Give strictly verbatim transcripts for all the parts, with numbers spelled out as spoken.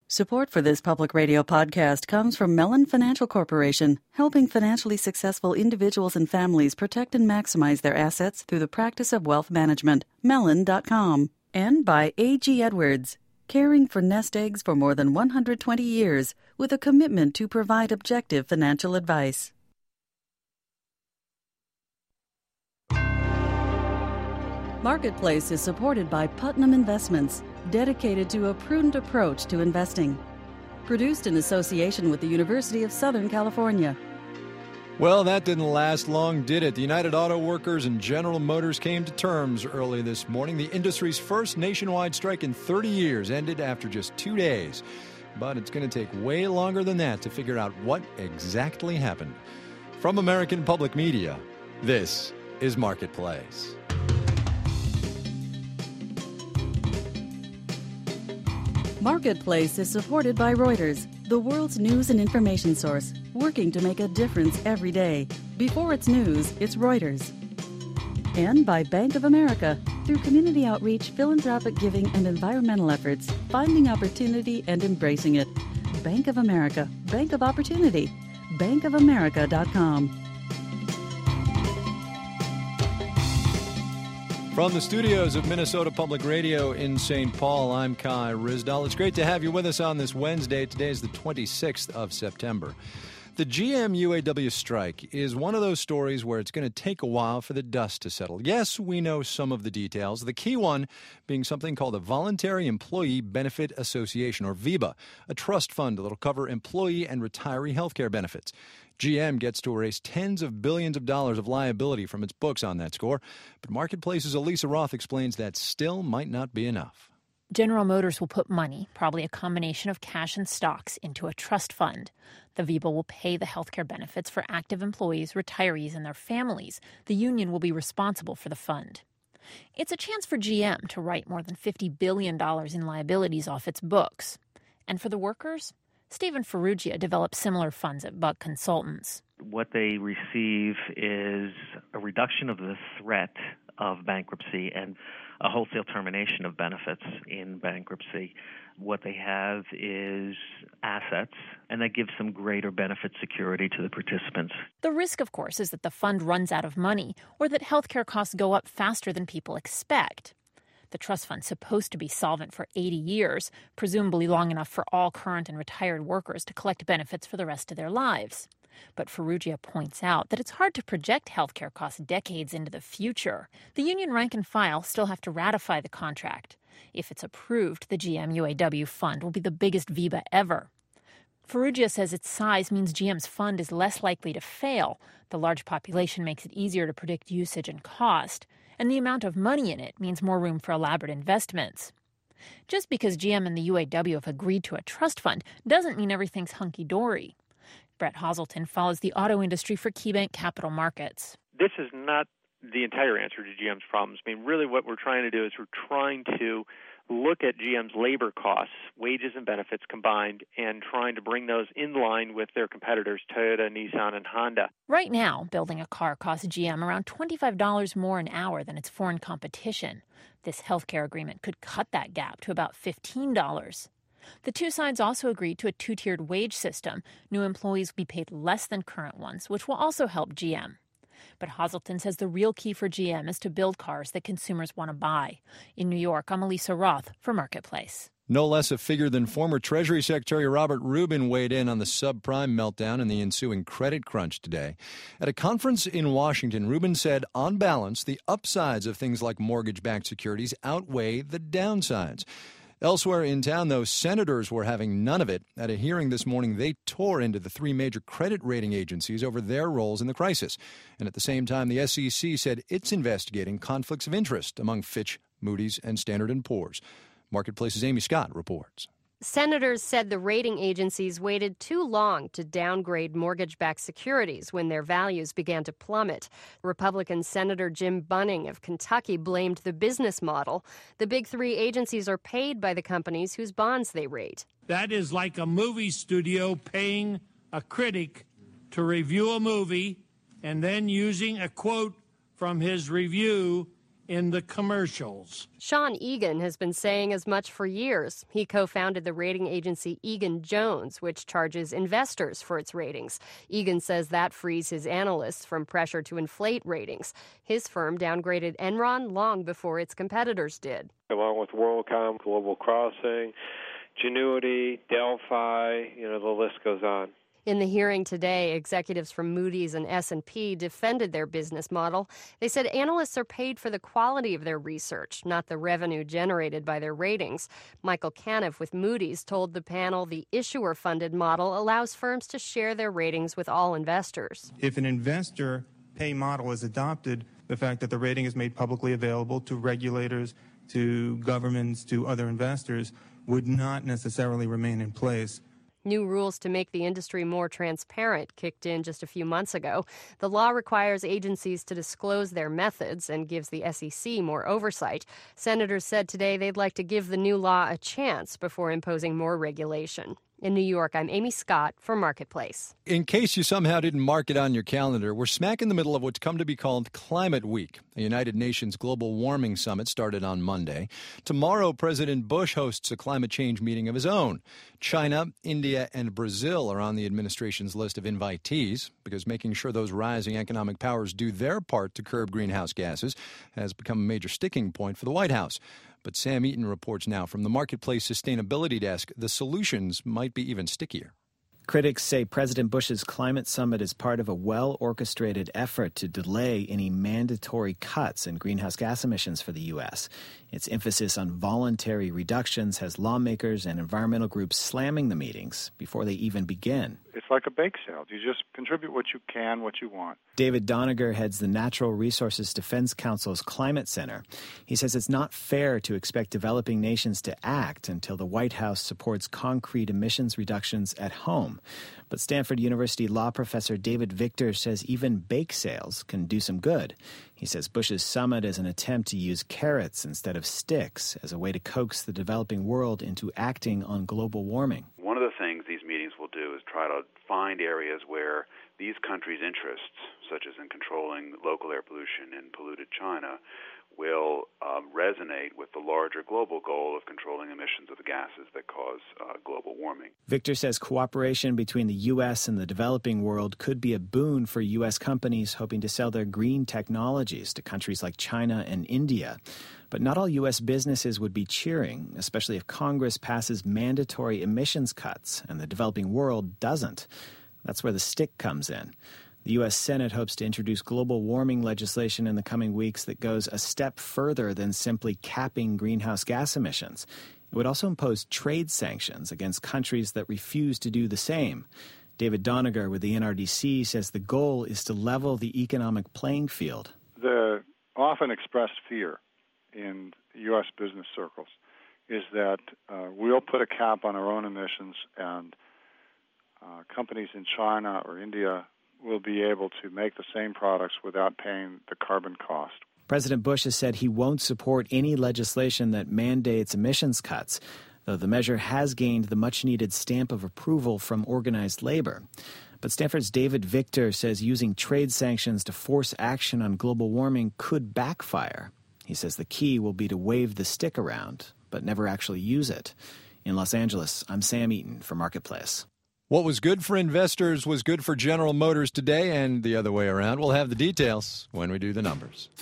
Support for this public radio podcast comes from Mellon Financial Corporation, helping financially successful individuals and families protect and maximize their assets through the practice of wealth management. Mellon dot com. And by A G Edwards, caring for nest eggs for more than one hundred twenty years with a commitment to provide objective financial advice. Marketplace is supported by Putnam Investments, dedicated to a prudent approach to investing. Produced in association with the University of Southern California. Well, that didn't last long, did it? The United Auto Workers and General Motors came to terms early this morning. The industry's first nationwide strike in thirty years ended after just two days. But it's going to take way longer than that to figure out what exactly happened. From American Public Media, this is Marketplace. Marketplace is supported by Reuters, the world's news and information source, working to make a difference every day. Before it's news, it's Reuters. And by Bank of America, through community outreach, philanthropic giving, and environmental efforts, finding opportunity and embracing it. Bank of America, Bank of Opportunity. bank of america dot com. From the studios of Minnesota Public Radio in Saint Paul, I'm Kai Ryssdal. It's great to have you with us on this Wednesday. Today is the twenty-sixth of September. The G M U A W strike is one of those stories where it's going to take a while for the dust to settle. Yes, we know some of the details, the key one being something called a Voluntary Employee Benefit Association, or VEBA, a trust fund that will cover employee and retiree health care benefits. G M gets to erase tens of billions of dollars of liability from its books on that score, but Marketplace's Elisa Roth explains that still might not be enough. General Motors will put money, probably a combination of cash and stocks, into a trust fund. The VEBA will pay the health care benefits for active employees, retirees, and their families. The union will be responsible for the fund. It's a chance for G M to write more than fifty billion dollars in liabilities off its books. And for the workers? Stephen Ferrugia developed similar funds at Buck Consultants. What they receive is a reduction of the threat of bankruptcy and a wholesale termination of benefits in bankruptcy. What they have is assets, and that gives some greater benefit security to the participants. The risk, of course, is that the fund runs out of money or that healthcare costs go up faster than people expect. The trust fund's supposed to be solvent for eighty years, presumably long enough for all current and retired workers to collect benefits for the rest of their lives. But Ferrugia points out that it's hard to project healthcare costs decades into the future. The union rank and file still have to ratify the contract. If it's approved, the G M U A W fund will be the biggest VEBA ever. Ferrugia says its size means G M's fund is less likely to fail. The large population makes it easier to predict usage and cost. And the amount of money in it means more room for elaborate investments. Just because G M and the U A W have agreed to a trust fund doesn't mean everything's hunky-dory. Brett Hazelton follows the auto industry for KeyBank Capital Markets. This is not the entire answer to G M's problems. I mean, really what we're trying to do is we're trying to look at G M's labor costs, wages and benefits combined, and trying to bring those in line with their competitors, Toyota, Nissan, and Honda. Right now, building a car costs G M around twenty-five dollars more an hour than its foreign competition. This healthcare agreement could cut that gap to about fifteen dollars. The two sides also agreed to a two-tiered wage system. New employees will be paid less than current ones, which will also help G M. But Hazelton says the real key for G M is to build cars that consumers want to buy. In New York, I'm Elisa Roth for Marketplace. No less a figure than former Treasury Secretary Robert Rubin weighed in on the subprime meltdown and the ensuing credit crunch today. At a conference in Washington, Rubin said, on balance, the upsides of things like mortgage-backed securities outweigh the downsides. Elsewhere in town, though, senators were having none of it. At a hearing this morning, they tore into the three major credit rating agencies over their roles in the crisis. And at the same time, the S E C said it's investigating conflicts of interest among Fitch, Moody's, and Standard and Poor's. Marketplace's Amy Scott reports. Senators said the rating agencies waited too long to downgrade mortgage-backed securities when their values began to plummet. Republican Senator Jim Bunning of Kentucky blamed the business model. The big three agencies are paid by the companies whose bonds they rate. That is like a movie studio paying a critic to review a movie and then using a quote from his review in the commercials. Sean Egan has been saying as much for years. He co-founded the rating agency Egan-Jones, which charges investors for its ratings. Egan says that frees his analysts from pressure to inflate ratings. His firm downgraded Enron long before its competitors did. Along with WorldCom, Global Crossing, Genuity, Delphi, you know, the list goes on. In the hearing today, executives from Moody's and S and P defended their business model. They said analysts are paid for the quality of their research, not the revenue generated by their ratings. Michael Caniff with Moody's told the panel the issuer-funded model allows firms to share their ratings with all investors. If an investor pay model is adopted, the fact that the rating is made publicly available to regulators, to governments, to other investors would not necessarily remain in place. New rules to make the industry more transparent kicked in just a few months ago. The law requires agencies to disclose their methods and gives the S E C more oversight. Senators said today they'd like to give the new law a chance before imposing more regulation. In New York, I'm Amy Scott for Marketplace. In case you somehow didn't mark it on your calendar, we're smack in the middle of what's come to be called Climate Week. The United Nations Global Warming Summit started on Monday. Tomorrow, President Bush hosts a climate change meeting of his own. China, India, and Brazil are on the administration's list of invitees because making sure those rising economic powers do their part to curb greenhouse gases has become a major sticking point for the White House. But Sam Eaton reports now from the Marketplace Sustainability Desk, the solutions might be even stickier. Critics say President Bush's climate summit is part of a well-orchestrated effort to delay any mandatory cuts in greenhouse gas emissions for the U S. Its emphasis on voluntary reductions has lawmakers and environmental groups slamming the meetings before they even begin. It's like a bake sale. You just contribute what you can, what you want. David Doniger heads the Natural Resources Defense Council's Climate Center. He says it's not fair to expect developing nations to act until the White House supports concrete emissions reductions at home. But Stanford University law professor David Victor says even bake sales can do some good. He says Bush's summit is an attempt to use carrots instead of sticks as a way to coax the developing world into acting on global warming. One of the things these meetings will do is try to find areas where these countries' interests, such as in controlling local air pollution in polluted China, will um, resonate with the larger global goal of controlling emissions of the gases that cause uh, global warming. Victor says cooperation between the U S and the developing world could be a boon for U S companies hoping to sell their green technologies to countries like China and India. But not all U S businesses would be cheering, especially if Congress passes mandatory emissions cuts and the developing world doesn't. That's where the stick comes in. The U S Senate hopes to introduce global warming legislation in the coming weeks that goes a step further than simply capping greenhouse gas emissions. It would also impose trade sanctions against countries that refuse to do the same. David Doniger with the N R D C says the goal is to level the economic playing field. The often expressed fear in U S business circles is that uh, we'll put a cap on our own emissions and uh, companies in China or India will be able to make the same products without paying the carbon cost. President Bush has said he won't support any legislation that mandates emissions cuts, though the measure has gained the much-needed stamp of approval from organized labor. But Stanford's David Victor says using trade sanctions to force action on global warming could backfire. He says the key will be to wave the stick around, but never actually use it. In Los Angeles, I'm Sam Eaton for Marketplace. What was good for investors was good for General Motors today, and the other way around. We'll have the details when we do the numbers.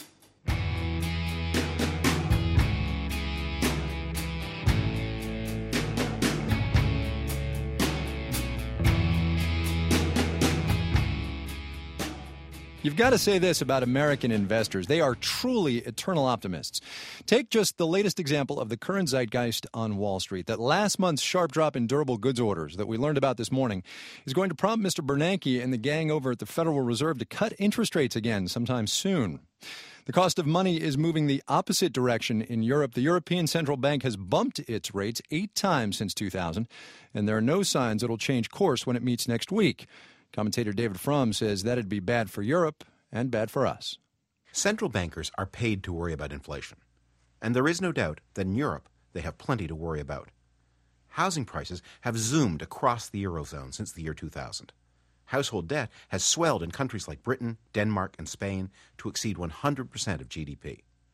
You've got to say this about American investors. They are truly eternal optimists. Take just the latest example of the current zeitgeist on Wall Street. That last month's sharp drop in durable goods orders that we learned about this morning is going to prompt Mister Bernanke and the gang over at the Federal Reserve to cut interest rates again sometime soon. The cost of money is moving the opposite direction in Europe. The European Central Bank has bumped its rates eight times since two thousand, and there are no signs it'll change course when it meets next week. Commentator David Frum says that'd be bad for Europe and bad for us. Central bankers are paid to worry about inflation. And there is no doubt that in Europe they have plenty to worry about. Housing prices have zoomed across the Eurozone since the year two thousand. Household debt has swelled in countries like Britain, Denmark, and Spain to exceed one hundred percent of G D P.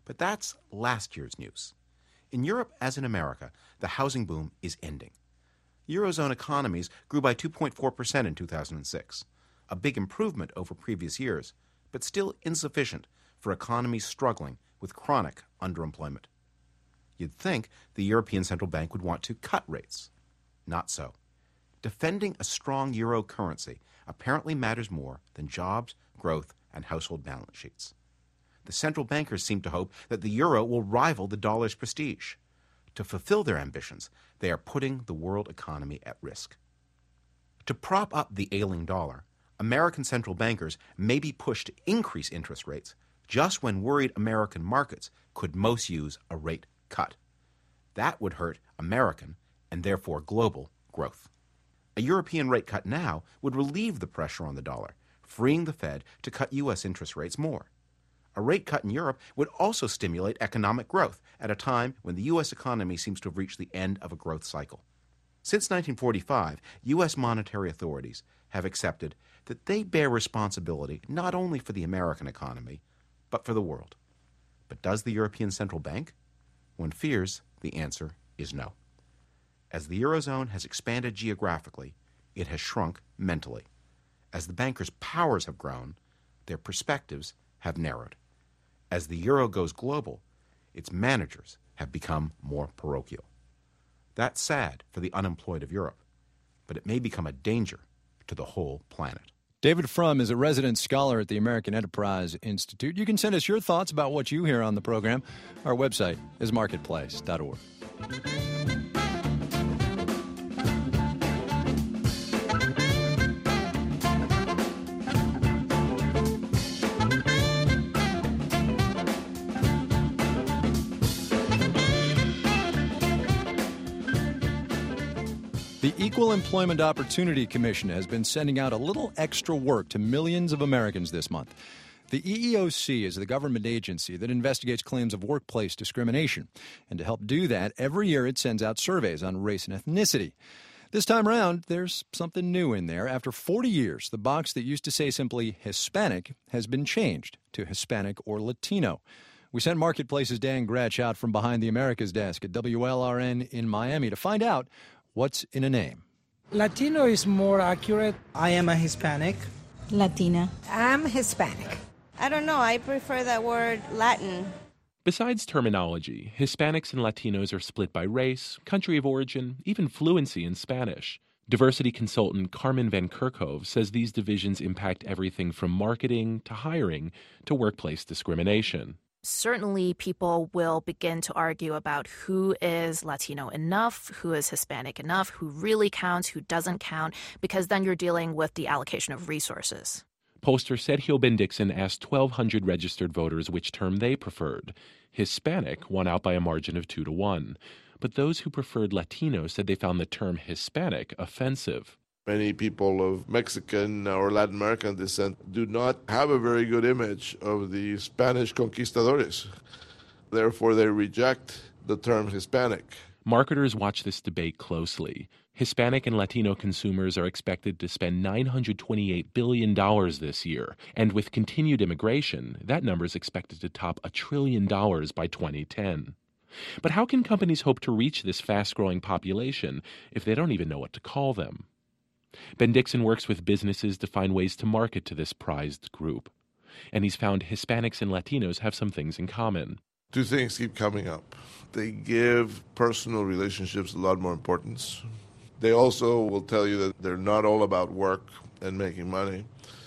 But that's last year's news. In Europe, as in America, the housing boom is ending. Eurozone economies grew by two point four percent in two thousand six, a big improvement over previous years, but still insufficient for economies struggling with chronic underemployment. You'd think the European Central Bank would want to cut rates. Not so. Defending a strong euro currency apparently matters more than jobs, growth, and household balance sheets. The central bankers seem to hope that the euro will rival the dollar's prestige. To fulfill their ambitions, they are putting the world economy at risk. To prop up the ailing dollar, American central bankers may be pushed to increase interest rates just when worried American markets could most use a rate cut. That would hurt American, and therefore global, growth. A European rate cut now would relieve the pressure on the dollar, freeing the Fed to cut U S interest rates more. A rate cut in Europe would also stimulate economic growth at a time when the U S economy seems to have reached the end of a growth cycle. Since nineteen forty-five, U S monetary authorities have accepted that they bear responsibility not only for the American economy, but for the world. But does the European Central Bank? One fears the answer is no. As the Eurozone has expanded geographically, it has shrunk mentally. As the bankers' powers have grown, their perspectives have narrowed. As the euro goes global, its managers have become more parochial. That's sad for the unemployed of Europe, but it may become a danger to the whole planet. David Frum is a resident scholar at the American Enterprise Institute. You can send us your thoughts about what you hear on the program. Our website is marketplace dot org. The Equal Employment Opportunity Commission has been sending out a little extra work to millions of Americans this month. The E E O C is the government agency that investigates claims of workplace discrimination. And to help do that, every year it sends out surveys on race and ethnicity. This time around, there's something new in there. After forty years, the box that used to say simply Hispanic has been changed to Hispanic or Latino. We sent Marketplace's Dan Gretsch out from behind the Americas desk at W L R N in Miami to find out what's in a name. Latino is more accurate. I am a Hispanic. Latina. I'm Hispanic. I don't know. I prefer that word Latin. Besides terminology, Hispanics and Latinos are split by race, country of origin, even fluency in Spanish. Diversity consultant Carmen Van Kerkhove says these divisions impact everything from marketing to hiring to workplace discrimination. Certainly, people will begin to argue about who is Latino enough, who is Hispanic enough, who really counts, who doesn't count, because then you're dealing with the allocation of resources. Pollster Sergio Bendixen asked twelve hundred registered voters which term they preferred. Hispanic won out by a margin of two to one. But those who preferred Latino said they found the term Hispanic offensive. Many people of Mexican or Latin American descent do not have a very good image of the Spanish conquistadores. Therefore, they reject the term Hispanic. Marketers watch this debate closely. Hispanic and Latino consumers are expected to spend nine hundred twenty-eight billion dollars this year. And with continued immigration, that number is expected to top a trillion dollars by twenty ten. But how can companies hope to reach this fast-growing population if they don't even know what to call them? Bendixen works with businesses to find ways to market to this prized group. And he's found Hispanics and Latinos have some things in common. Two things keep coming up. They give personal relationships a lot more importance. They also will tell you that they're not all about work and making money,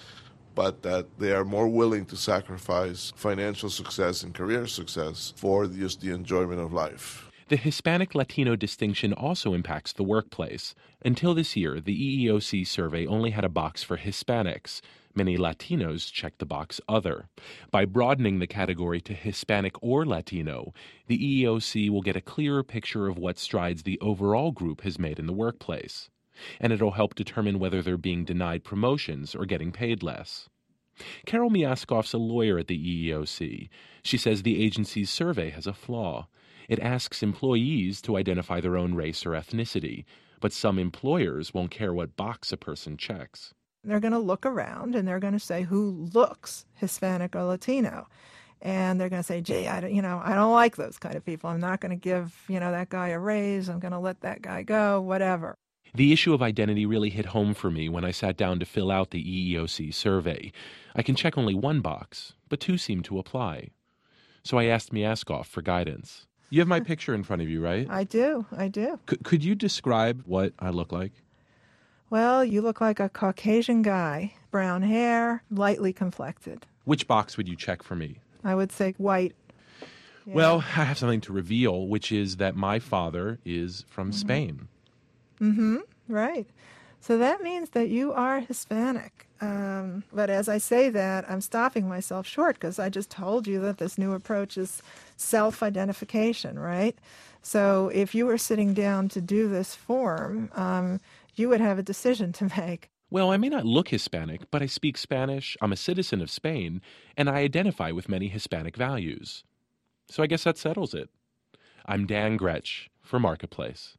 but that they are more willing to sacrifice financial success and career success for just the enjoyment of life. The Hispanic-Latino distinction also impacts the workplace. Until this year, the E E O C survey only had a box for Hispanics. Many Latinos checked the box Other. By broadening the category to Hispanic or Latino, the E E O C will get a clearer picture of what strides the overall group has made in the workplace. And it'll help determine whether they're being denied promotions or getting paid less. Carol Miaskoff's a lawyer at the E E O C. She says the agency's survey has a flaw. It asks employees to identify their own race or ethnicity, but some employers won't care what box a person checks. They're going to look around and they're going to say who looks Hispanic or Latino. And they're going to say, gee, I don't, you know, I don't like those kind of people. I'm not going to give, you know, that guy a raise. I'm going to let that guy go, whatever. The issue of identity really hit home for me when I sat down to fill out the E E O C survey. I can check only one box, but two seem to apply. So I asked Miaskov for guidance. You have my picture in front of you, right? I do, I do. C- could you describe what I look like? Well, you look like a Caucasian guy, brown hair, lightly complected. Which box would you check for me? I would say white. Yeah. Well, I have something to reveal, which is that my father is from mm-hmm. Spain. Mm-hmm, right. So that means that you are Hispanic. Um, but as I say that, I'm stopping myself short because I just told you that this new approach is self-identification, right? So if you were sitting down to do this form, um, you would have a decision to make. Well, I may not look Hispanic, but I speak Spanish, I'm a citizen of Spain, and I identify with many Hispanic values. So I guess that settles it. I'm Dan Gretsch for Marketplace.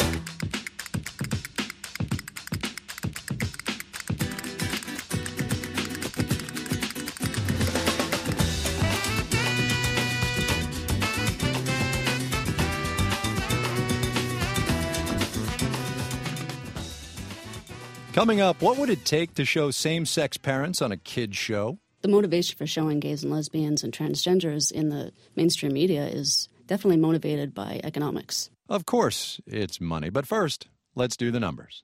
Coming up, what would it take to show same-sex parents on a kids' show? The motivation for showing gays and lesbians and transgenders in the mainstream media is definitely motivated by economics. Of course, it's money. But first, let's do the numbers.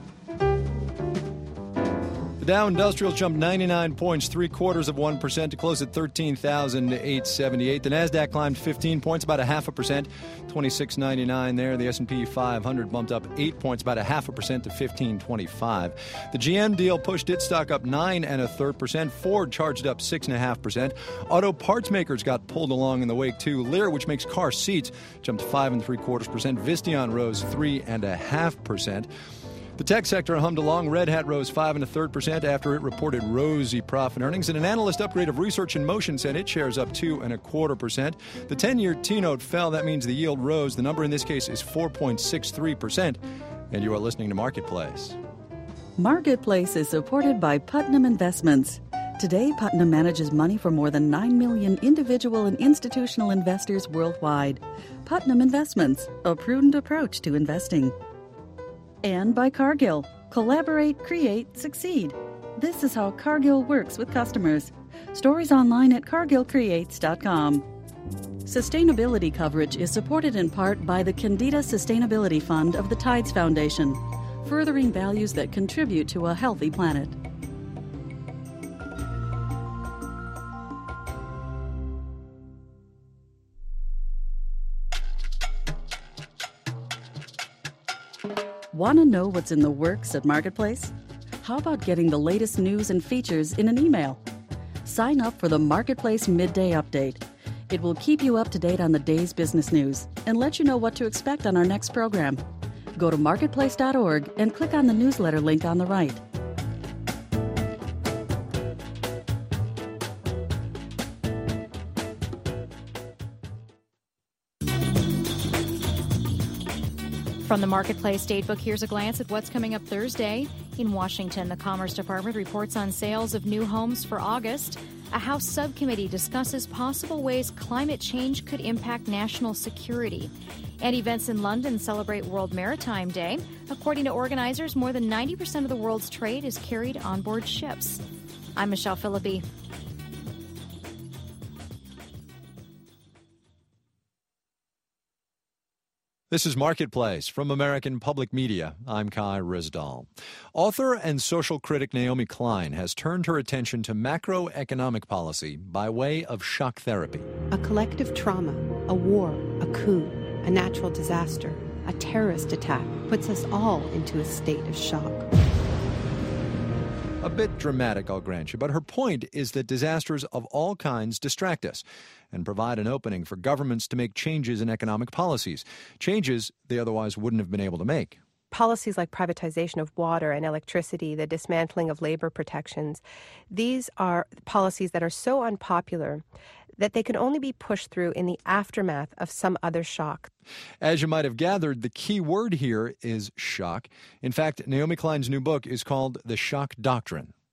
The Dow Industrials jumped ninety-nine points, three quarters of one percent to close at thirteen thousand eight hundred seventy-eight. The Nasdaq climbed fifteen points, about a half a percent, twenty-six ninety-nine there. The S and P five hundred bumped up eight points, about a half a percent to fifteen twenty-five. The G M deal pushed its stock up nine and a third percent. Ford charged up six and a half percent. Auto parts makers got pulled along in the wake too. Lear, which makes car seats, jumped five and three quarters percent. Visteon rose three and a half percent. The tech sector hummed along. Red Hat rose five and a third percent after it reported rosy profit earnings, and an analyst upgrade of Research in Motion said its shares up two and a quarter percent. The ten-year T-note fell. That means the yield rose. The number in this case is four point six three percent. And you are listening to Marketplace. Marketplace is supported by Putnam Investments. Today, Putnam manages money for more than nine million individual and institutional investors worldwide. Putnam Investments, a prudent approach to investing. And by Cargill. Collaborate, create, succeed. This is how Cargill works with customers. Stories online at cargill creates dot com. Sustainability coverage is supported in part by the Candida Sustainability Fund of the Tides Foundation, furthering values that contribute to a healthy planet. Want to know what's in the works at Marketplace? How about getting the latest news and features in an email? Sign up for the Marketplace Midday Update. It will keep you up to date on the day's business news and let you know what to expect on our next program. Go to marketplace dot org and click on the newsletter link on the right. From the Marketplace Datebook, here's a glance at what's coming up Thursday. In Washington, the Commerce Department reports on sales of new homes for August. A House subcommittee discusses possible ways climate change could impact national security. And events in London celebrate World Maritime Day. According to organizers, more than ninety percent of the world's trade is carried on board ships. I'm Michelle Philippi. This is Marketplace from American Public Media. I'm Kai Ryssdal. Author and social critic Naomi Klein has turned her attention to macroeconomic policy by way of shock therapy. A collective trauma, a war, a coup, a natural disaster, a terrorist attack puts us all into a state of shock. A bit dramatic, I'll grant you, but her point is that disasters of all kinds distract us and provide an opening for governments to make changes in economic policies, changes they otherwise wouldn't have been able to make. Policies like privatization of water and electricity, the dismantling of labor protections, these are policies that are so unpopular that they can only be pushed through in the aftermath of some other shock. As you might have gathered, the key word here is shock. In fact, Naomi Klein's new book is called The Shock Doctrine.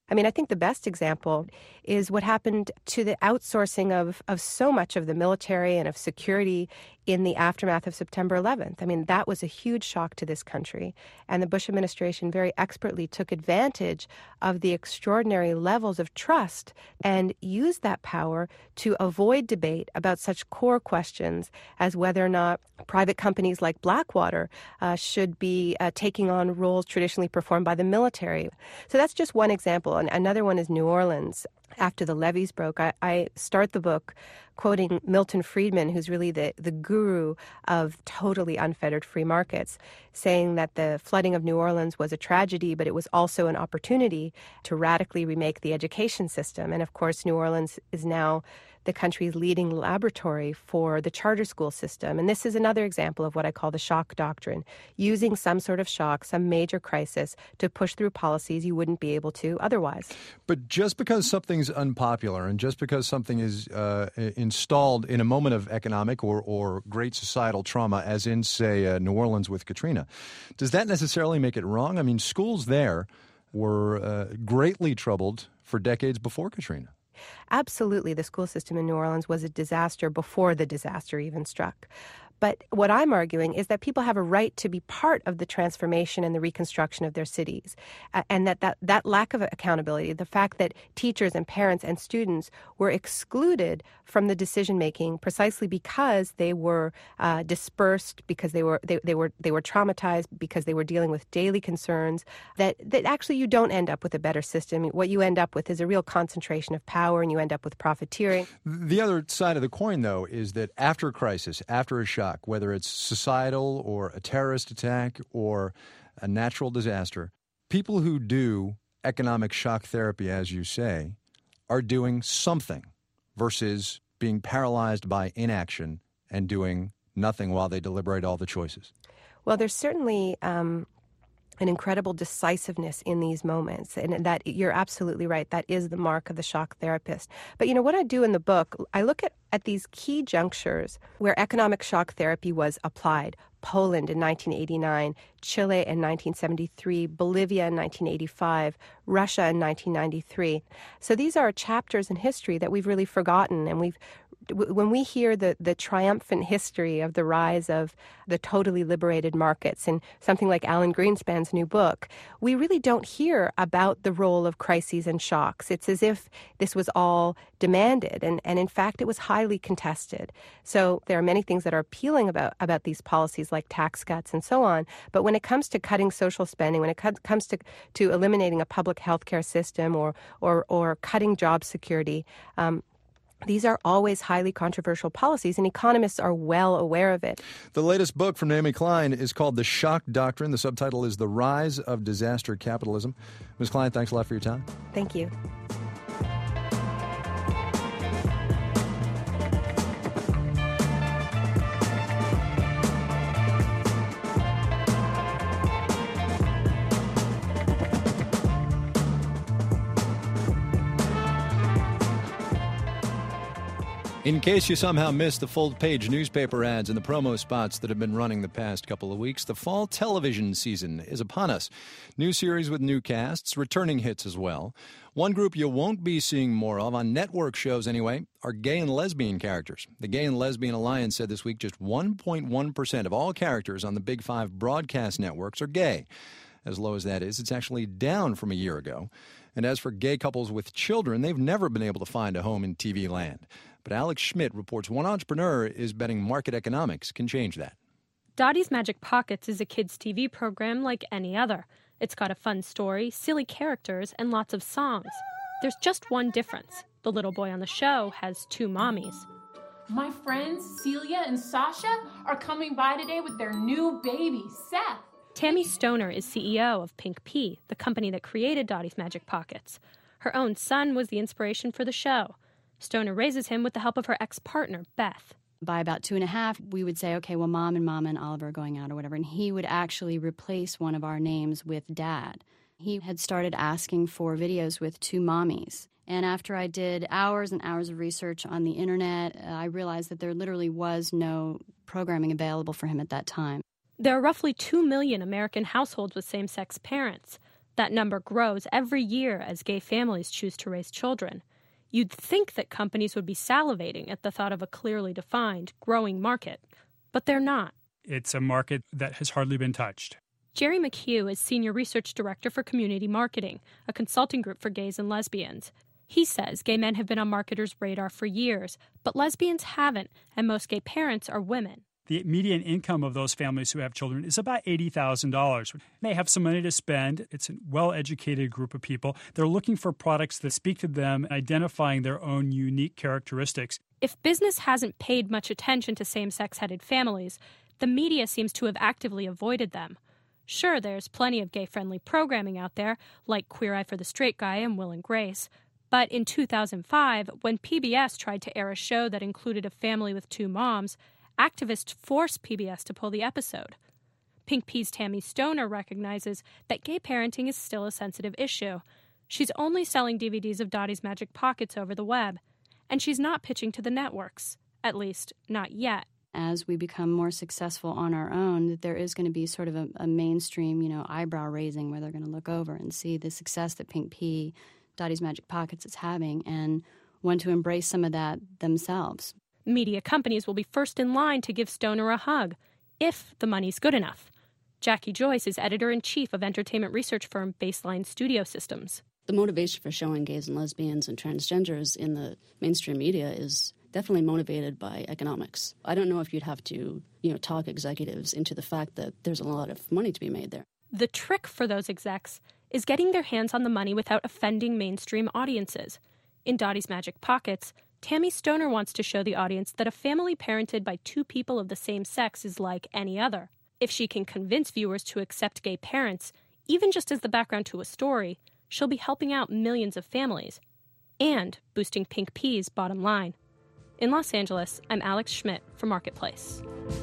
I mean, I think the best example is what happened to the outsourcing of, of so much of the military and of security in the aftermath of September eleventh. I mean, that was a huge shock to this country. And the Bush administration very expertly took advantage of the extraordinary levels of trust and used that power to avoid debate about such core questions as whether or not private companies like Blackwater uh, should be uh, taking on roles traditionally performed by the military. So that's just one example. And another one is New Orleans. After the levees broke, I, I start the book quoting Milton Friedman, who's really the, the guru of totally unfettered free markets, saying that the flooding of New Orleans was a tragedy, but it was also an opportunity to radically remake the education system. And of course, New Orleans is now the country's leading laboratory for the charter school system. And this is another example of what I call the shock doctrine, using some sort of shock, some major crisis, to push through policies you wouldn't be able to otherwise. But just because something's unpopular and just because something is uh, installed in a moment of economic or, or great societal trauma, as in, say, uh, New Orleans with Katrina, does that necessarily make it wrong? I mean, schools there were uh, greatly troubled for decades before Katrina. Absolutely, the school system in New Orleans was a disaster before the disaster even struck. But what I'm arguing is that people have a right to be part of the transformation and the reconstruction of their cities, uh, and that, that that lack of accountability, the fact that teachers and parents and students were excluded from the decision-making precisely because they were uh, dispersed, because they were they, they were they were traumatized, because they were dealing with daily concerns, that, that actually you don't end up with a better system. What you end up with is a real concentration of power, and you end up with profiteering. The other side of the coin, though, is that after a crisis, after a shock, whether it's societal or a terrorist attack or a natural disaster, people who do economic shock therapy, as you say, are doing something versus being paralyzed by inaction and doing nothing while they deliberate all the choices. Well, there's certainly um, an incredible decisiveness in these moments. And that you're absolutely right. That is the mark of the shock therapist. But, you know, what I do in the book, I look at, at these key junctures where economic shock therapy was applied. Poland in nineteen eighty-nine, Chile in nineteen seventy-three, Bolivia in nineteen eighty-five, Russia in nineteen ninety-three. So these are chapters in history that we've really forgotten, and we've when we hear the, the triumphant history of the rise of the totally liberated markets in something like Alan Greenspan's new book, we really don't hear about the role of crises and shocks. It's as if this was all demanded, and, and in fact, it was highly contested. So there are many things that are appealing about, about these policies, like tax cuts and so on. But when it comes to cutting social spending, when it co- comes to, to eliminating a public health care system or, or, or cutting job security, um, these are always highly controversial policies, and economists are well aware of it. The latest book from Naomi Klein is called The Shock Doctrine. The subtitle is The Rise of Disaster Capitalism. Miz Klein, thanks a lot for your time. Thank you. In case you somehow missed the full-page newspaper ads and the promo spots that have been running the past couple of weeks, the fall television season is upon us. New series with new casts, returning hits as well. One group you won't be seeing more of, on network shows anyway, are gay and lesbian characters. The Gay and Lesbian Alliance said this week just one point one percent of all characters on the Big Five broadcast networks are gay. As low as that is, it's actually down from a year ago. And as for gay couples with children, they've never been able to find a home in T V land. But Alex Schmidt reports one entrepreneur is betting market economics can change that. Dottie's Magic Pockets is a kids' T V program like any other. It's got a fun story, silly characters, and lots of songs. There's just one difference. The little boy on the show has two mommies. My friends Celia and Sasha are coming by today with their new baby, Seth. Tammy Stoner is C E O of Pink Pea, the company that created Dottie's Magic Pockets. Her own son was the inspiration for the show. Stoner raises him with the help of her ex-partner, Beth. By about two and a half, we would say, okay, well, Mom and Mama and Oliver are going out or whatever, and he would actually replace one of our names with Dad. He had started asking for videos with two mommies. And after I did hours and hours of research on the internet, uh, I realized that there literally was no programming available for him at that time. There are roughly two million American households with same-sex parents. That number grows every year as gay families choose to raise children. You'd think that companies would be salivating at the thought of a clearly defined, growing market, but they're not. It's a market that has hardly been touched. Jerry McHugh is Senior Research Director for Community Marketing, a consulting group for gays and lesbians. He says gay men have been on marketers' radar for years, but lesbians haven't, and most gay parents are women. The median income of those families who have children is about eighty thousand dollars. They have some money to spend. It's a well-educated group of people. They're looking for products that speak to them, identifying their own unique characteristics. If business hasn't paid much attention to same-sex-headed families, the media seems to have actively avoided them. Sure, there's plenty of gay-friendly programming out there, like Queer Eye for the Straight Guy and Will and Grace. But in two thousand five, when P B S tried to air a show that included a family with two moms, activists forced P B S to pull the episode. Pink P's Tammy Stoner recognizes that gay parenting is still a sensitive issue. She's only selling D V Ds of Dottie's Magic Pockets over the web, and she's not pitching to the networks, at least not yet. As we become more successful on our own, there is going to be sort of a, a mainstream, you know, eyebrow raising where they're going to look over and see the success that Pink P, Dottie's Magic Pockets is having and want to embrace some of that themselves. Media companies will be first in line to give Stoner a hug, if the money's good enough. Jackie Joyce is editor-in-chief of entertainment research firm Baseline Studio Systems. The motivation for showing gays and lesbians and transgenders in the mainstream media is definitely motivated by economics. I don't know if you'd have to, you know, talk executives into the fact that there's a lot of money to be made there. The trick for those execs is getting their hands on the money without offending mainstream audiences. In Dottie's Magic Pockets, Tammy Stoner wants to show the audience that a family parented by two people of the same sex is like any other. If she can convince viewers to accept gay parents, even just as the background to a story, she'll be helping out millions of families and boosting Pink P's bottom line. In Los Angeles, I'm Alex Schmidt for Marketplace.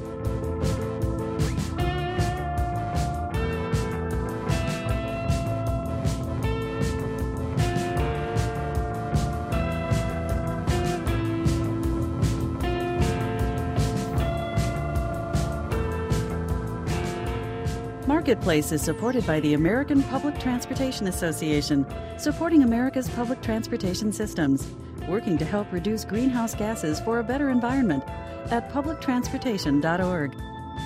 Marketplace is supported by the American Public Transportation Association, supporting America's public transportation systems, working to help reduce greenhouse gases for a better environment at public transportation dot org.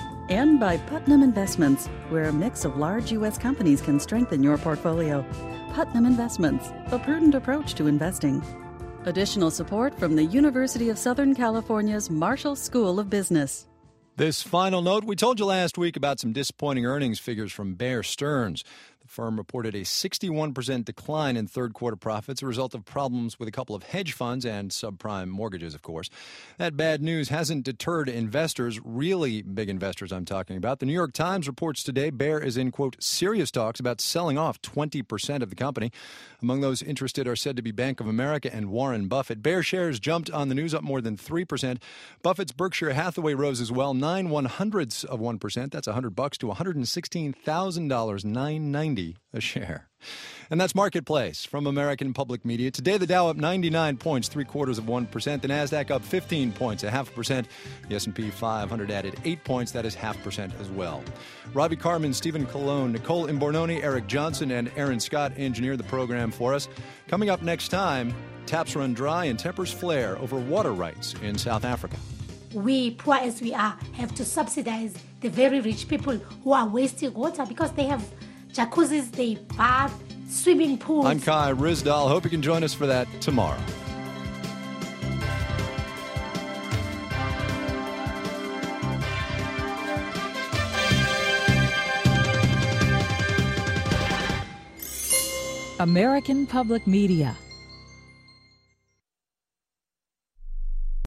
And by Putnam Investments, where a mix of large U S companies can strengthen your portfolio. Putnam Investments, a prudent approach to investing. Additional support from the University of Southern California's Marshall School of Business. This final note, we told you last week about some disappointing earnings figures from Bear Stearns. The firm reported a sixty-one percent decline in third-quarter profits, a result of problems with a couple of hedge funds and subprime mortgages, of course. That bad news hasn't deterred investors, really big investors I'm talking about. The New York Times reports today Bear is in, quote, serious talks about selling off twenty percent of the company. Among those interested are said to be Bank of America and Warren Buffett. Bear shares jumped on the news, up more than three percent. Buffett's Berkshire Hathaway rose as well, nine one-hundredths of one percent. That's one hundred bucks to one hundred sixteen thousand dollars, nine ninety a share. And that's Marketplace from American Public Media. Today, the Dow up ninety-nine points, three quarters of one percent. The NASDAQ up fifteen points, a half a percent. The S and P five hundred added eight points. That is half percent as well. Robbie Carmen, Stephen Colon, Nicole Imbornoni, Eric Johnson, and Aaron Scott engineered the program for us. Coming up next time, taps run dry and tempers flare over water rights in South Africa. We, poor as we are, have to subsidize the very rich people who are wasting water because they have jacuzzis, they bath, swimming pools. I'm Kai Ryssdal. Hope you can join us for that tomorrow. American Public Media